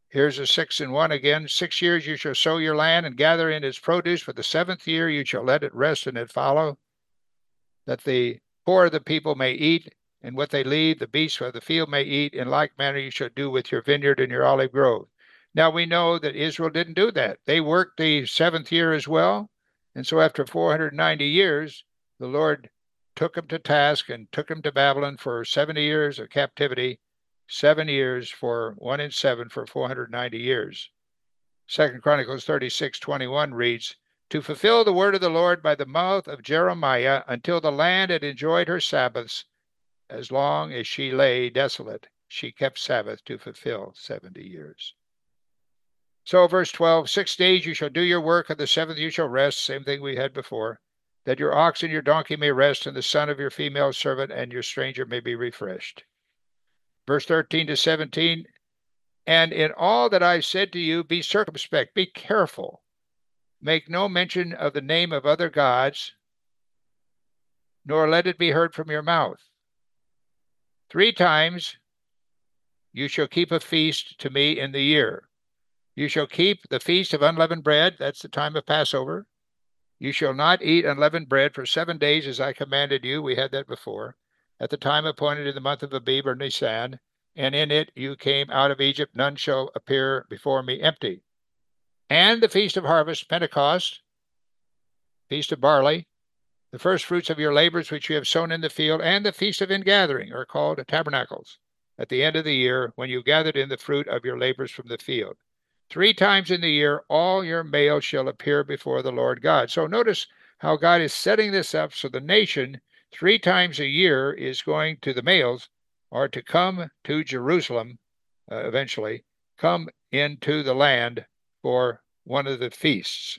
Here's a six and one again. Six years you shall sow your land and gather in its produce. For the seventh year you shall let it rest and it follow, that the poor of the people may eat, and what they leave, the beasts of the field may eat. In like manner you shall do with your vineyard and your olive grove. Now we know that Israel didn't do that. They worked the seventh year as well. And so after four hundred ninety years, the Lord took them to task and took them to Babylon for seventy years of captivity, seven years for one and seven for four hundred ninety years. Second Chronicles thirty-six twenty-one reads, to fulfill the word of the Lord by the mouth of Jeremiah, until the land had enjoyed her Sabbaths, as long as she lay desolate, she kept Sabbath to fulfill seventy years. So verse twelve, six days you shall do your work, and the seventh you shall rest, same thing we had before, that your ox and your donkey may rest, and the son of your female servant and your stranger may be refreshed. Verse thirteen to seventeen, and in all that I said to you, be circumspect, be careful. Make no mention of the name of other gods, nor let it be heard from your mouth. Three times you shall keep a feast to me in the year. You shall keep the feast of unleavened bread. That's the time of Passover. You shall not eat unleavened bread for seven days as I commanded you. We had that before. At the time appointed in the month of Abib or Nisan, and in it you came out of Egypt. None shall appear before me empty. And the feast of harvest, Pentecost, feast of barley, the first fruits of your labors which you have sown in the field, and the feast of ingathering are called tabernacles, at the end of the year, when you gathered in the fruit of your labors from the field. Three times in the year, all your males shall appear before the Lord God. So notice how God is setting this up so the nation, three times a year, is going to the males, or to come to Jerusalem, uh, eventually, come into the land for one of the feasts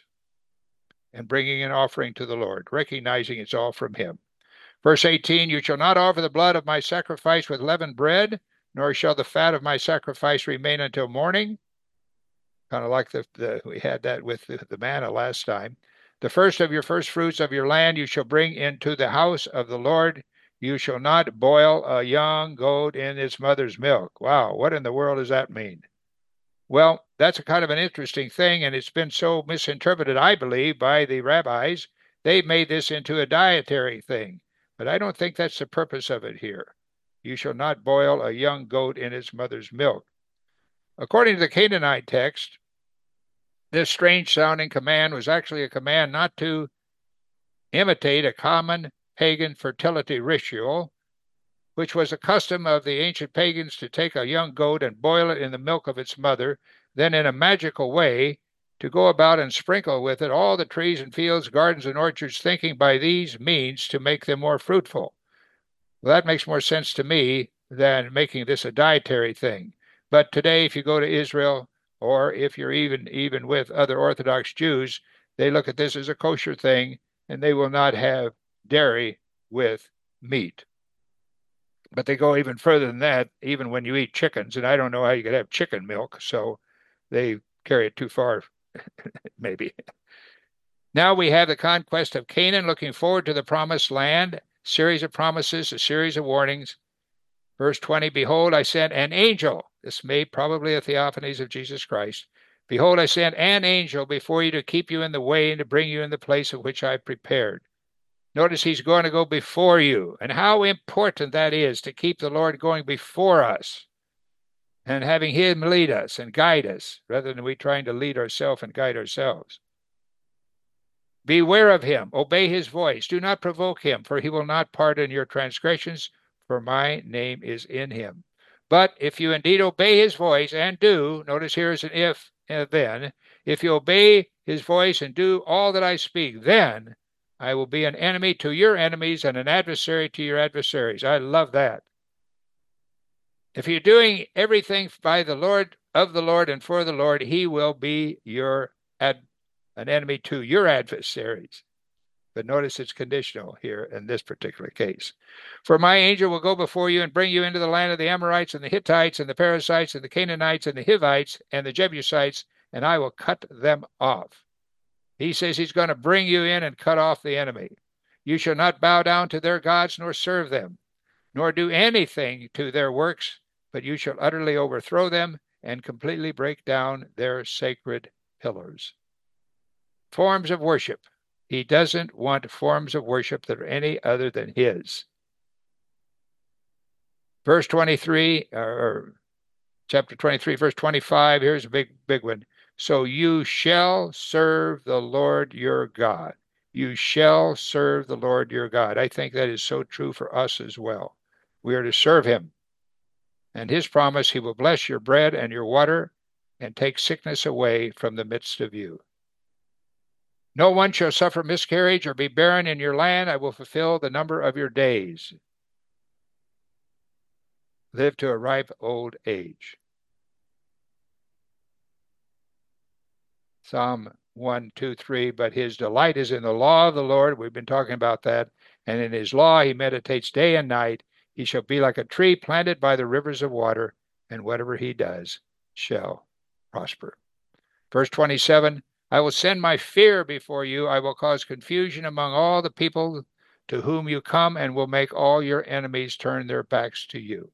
and bringing an offering to the Lord, recognizing it's all from him. Verse eighteen, you shall not offer the blood of my sacrifice with leavened bread, nor shall the fat of my sacrifice remain until morning. Kind of like the, the we had that with the, the manna last time. The first of your first fruits of your land you shall bring into the house of the Lord. You shall not boil a young goat in its mother's milk. Wow, what in the world does that mean? Well, that's a kind of an interesting thing, and it's been so misinterpreted, I believe, by the rabbis. They've made this into a dietary thing, but I don't think that's the purpose of it here. You shall not boil a young goat in its mother's milk. According to the Canaanite text, this strange-sounding command was actually a command not to imitate a common pagan fertility ritual, which was a custom of the ancient pagans to take a young goat and boil it in the milk of its mother, then in a magical way to go about and sprinkle with it all the trees and fields, gardens and orchards, thinking by these means to make them more fruitful. Well, that makes more sense to me than making this a dietary thing. But today, if you go to Israel, or if you're even, even with other Orthodox Jews, they look at this as a kosher thing, and they will not have dairy with meat. But they go even further than that, even when you eat chickens, and I don't know how you could have chicken milk, so they carry it too far, maybe. Now we have the conquest of Canaan, looking forward to the promised land, series of promises, a series of warnings. Verse twenty, behold, I sent an angel. This may probably a theophanies of Jesus Christ. Behold, I sent an angel before you to keep you in the way and to bring you in the place of which I prepared. Notice he's going to go before you, and how important that is to keep the Lord going before us and having him lead us and guide us rather than we trying to lead ourselves and guide ourselves. Beware of him, obey his voice, do not provoke him, for he will not pardon your transgressions, for my name is in him. But if you indeed obey his voice and do, notice here is an if and then, if you obey his voice and do all that I speak, then I will be an enemy to your enemies and an adversary to your adversaries. I love that. If you're doing everything by the Lord, of the Lord, and for the Lord, he will be your ad, an enemy to your adversaries. But notice it's conditional here in this particular case. For my angel will go before you and bring you into the land of the Amorites and the Hittites and the Perizzites and the Canaanites and the Hivites and the Jebusites, and I will cut them off. He says he's going to bring you in and cut off the enemy. You shall not bow down to their gods nor serve them, nor do anything to their works, but you shall utterly overthrow them and completely break down their sacred pillars. Forms of worship. He doesn't want forms of worship that are any other than his. Verse twenty-three, or chapter twenty-three, verse twenty-five, here's a big, big one. So you shall serve the Lord your God. You shall serve the Lord your God. I think that is so true for us as well. We are to serve him. And his promise, he will bless your bread and your water and take sickness away from the midst of you. No one shall suffer miscarriage or be barren in your land. I will fulfill the number of your days. Live to a ripe old age. Psalm one, two, three, but his delight is in the law of the Lord. We've been talking about that. And in his law he meditates day and night. He shall be like a tree planted by the rivers of water, and whatever he does shall prosper. Verse twenty-seven, I will send my fear before you. I will cause confusion among all the people to whom you come, and will make all your enemies turn their backs to you.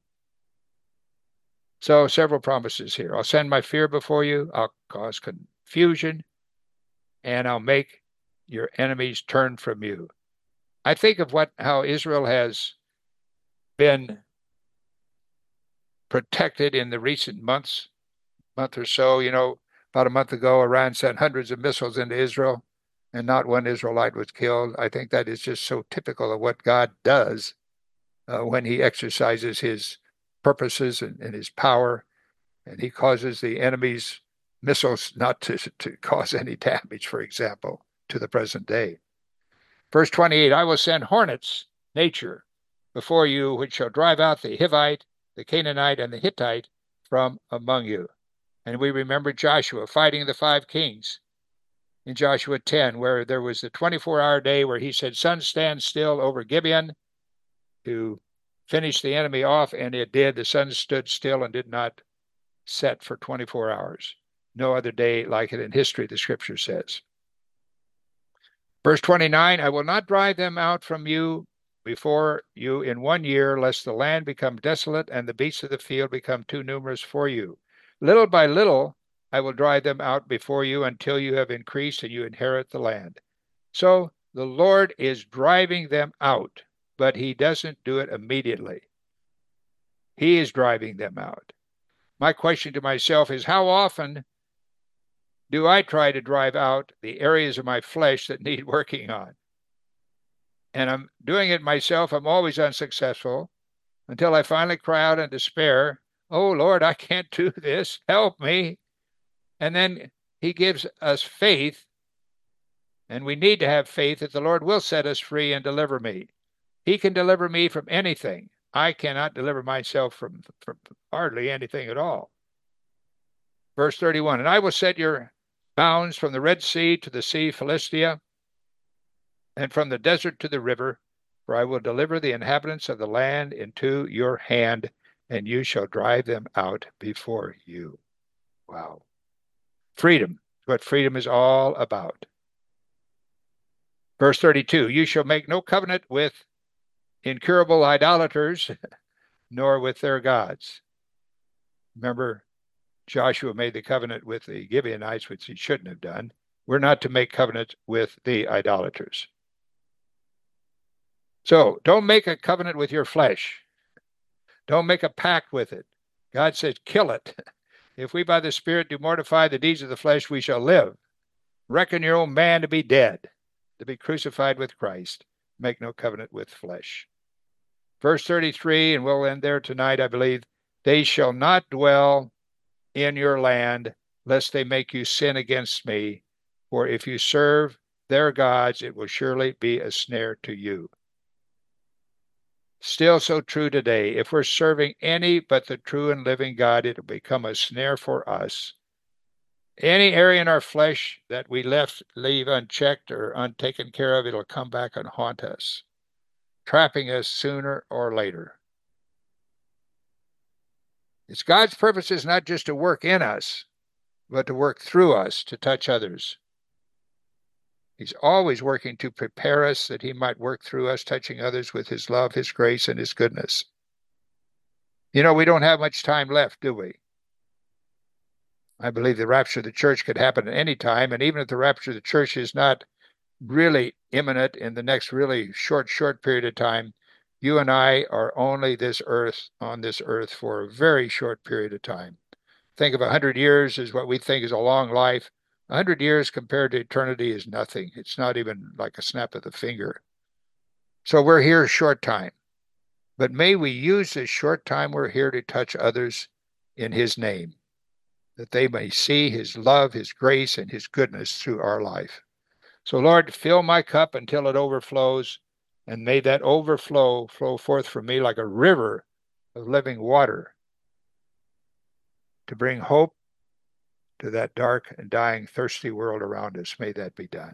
So several promises here. I'll send my fear before you. I'll cause confusion, and I'll make your enemies turn from you. I think of what how Israel has been protected in the recent months, month or so. You know, about a month ago, Iran sent hundreds of missiles into Israel, and not one Israelite was killed. I think that is just so typical of what God does uh, when he exercises his purposes and, and his power, and he causes the enemy's missiles not to, to cause any damage, for example, to the present day. Verse twenty-eight, I will send hornets, nature, before you, which shall drive out the Hivite, the Canaanite, and the Hittite from among you. And we remember Joshua fighting the five kings in Joshua ten, where there was the twenty-four hour day where he said, sun, stand still over Gibeon to finish the enemy off, and it did. The sun stood still and did not set for twenty-four hours. No other day like it in history, the scripture says. Verse twenty-nine, I will not drive them out from you before you in one year, lest the land become desolate and the beasts of the field become too numerous for you. Little by little, I will drive them out before you until you have increased and you inherit the land. So the Lord is driving them out, but he doesn't do it immediately. He is driving them out. My question to myself is, how often do I try to drive out the areas of my flesh that need working on? And I'm doing it myself. I'm always unsuccessful until I finally cry out in despair, oh, Lord, I can't do this. Help me. And then he gives us faith, and we need to have faith that the Lord will set us free and deliver me. He can deliver me from anything. I cannot deliver myself from, from hardly anything at all. Verse thirty-one, and I will set your bounds from the Red Sea to the sea Philistia, and from the desert to the river, for I will deliver the inhabitants of the land into your hand, and you shall drive them out before you. Wow. Freedom, what freedom is all about. Verse thirty-two, you shall make no covenant with incurable idolaters, nor with their gods. Remember, Joshua made the covenant with the Gibeonites, which he shouldn't have done. We're not to make covenant with the idolaters. So don't make a covenant with your flesh. Don't make a pact with it. God says, kill it. If we by the Spirit do mortify the deeds of the flesh, we shall live. Reckon your own man to be dead, to be crucified with Christ. Make no covenant with flesh. Verse thirty-three, and we'll end there tonight, I believe. They shall not dwell in your land, lest they make you sin against me. For if you serve their gods, it will surely be a snare to you. Still so true today. If we're serving any but the true and living God, it'll become a snare for us. Any area in our flesh that we left, leave unchecked or untaken care of, it'll come back and haunt us, trapping us sooner or later. It's God's purpose is not just to work in us, but to work through us to touch others. He's always working to prepare us that he might work through us, touching others with his love, his grace, and his goodness. You know, we don't have much time left, do we? I believe the rapture of the church could happen at any time. And even if the rapture of the church is not really imminent in the next really short, short period of time, you and I are only this earth on this earth for a very short period of time. Think of a hundred years as what we think is a long life. A hundred years compared to eternity is nothing. It's not even like a snap of the finger. So we're here a short time. But may we use this short time we're here to touch others in his name, that they may see his love, his grace, and his goodness through our life. So, Lord, fill my cup until it overflows, and may that overflow flow forth from me like a river of living water to bring hope to that dark and dying, thirsty world around us. May that be done.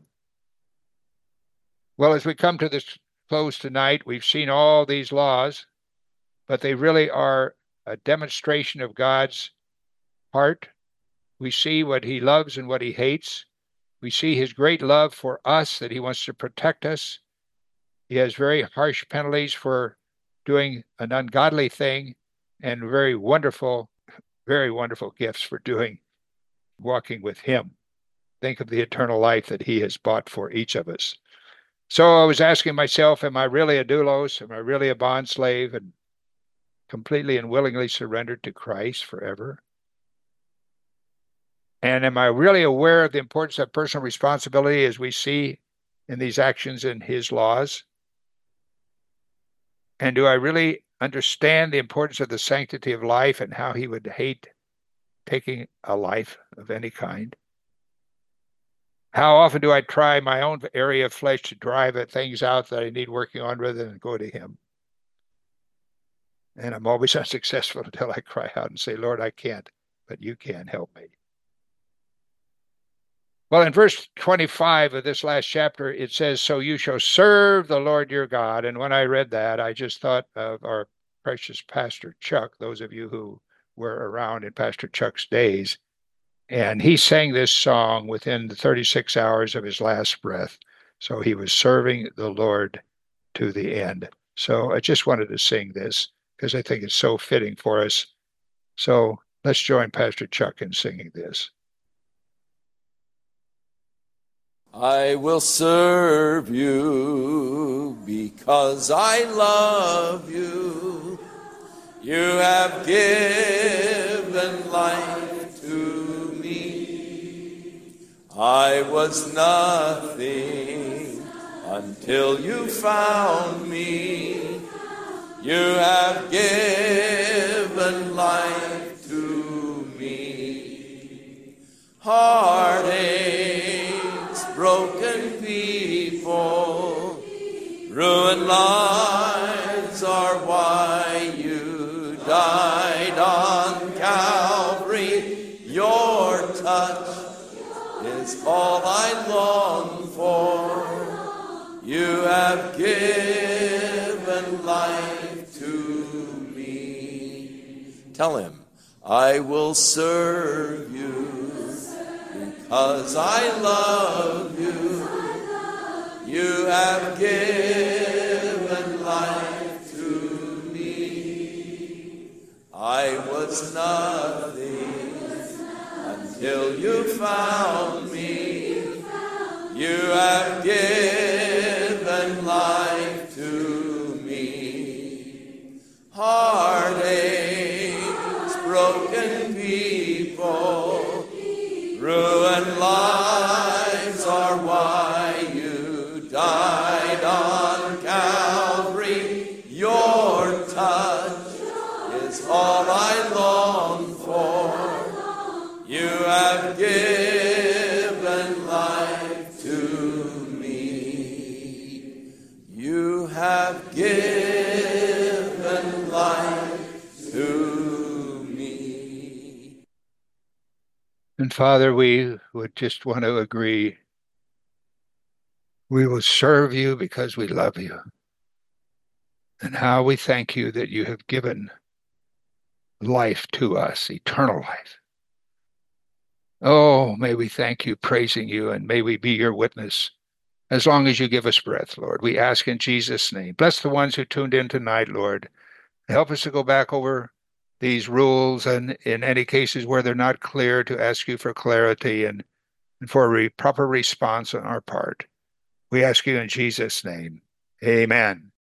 Well, as we come to this close tonight, we've seen all these laws, but they really are a demonstration of God's heart. We see what he loves and what he hates. We see his great love for us, that he wants to protect us. He has very harsh penalties for doing an ungodly thing, and very wonderful, very wonderful gifts for doing, walking with him. Think of the eternal life that he has bought for each of us. So I was asking myself, am I really a doulos? Am I really a bond slave and completely and willingly surrendered to Christ forever? And am I really aware of the importance of personal responsibility as we see in these actions in his laws? And do I really understand the importance of the sanctity of life and how he would hate taking a life of any kind? How often do I try my own area of flesh to drive things out that I need working on rather than go to him? And I'm always unsuccessful until I cry out and say, Lord, I can't, but you can help me. Well, in verse twenty-five of this last chapter, it says, so you shall serve the Lord your God. And when I read that, I just thought of our precious Pastor Chuck, those of you who were around in Pastor Chuck's days. And he sang this song within the thirty-six hours of his last breath. So he was serving the Lord to the end. So I just wanted to sing this because I think it's so fitting for us. So let's join Pastor Chuck in singing this. I will serve you because I love you. You have given life to me. I was nothing until you found me. You have given life to me. Heartaches, broken people, ruined lives are why you died on Calvary. Your touch is all I long for. You have given life to me. Tell him, I will serve you because I love you. You have given life to me. I was nothing until you found me. You have given life to me. Heartaches, broken people, ruined lives are why you died on Calvary. Your touch is all I long for. You have given life to me. You have given life to me. And Father, we would just want to agree. We will serve you because we love you. And how we thank you that you have given life to us, eternal life. Oh, may we thank you, praising you, and may we be your witness as long as you give us breath, Lord. We ask in Jesus' name. Bless the ones who tuned in tonight, Lord. Help us to go back over these rules, and in any cases where they're not clear, to ask you for clarity and, and for a re- proper response on our part. We ask you in Jesus' name. Amen.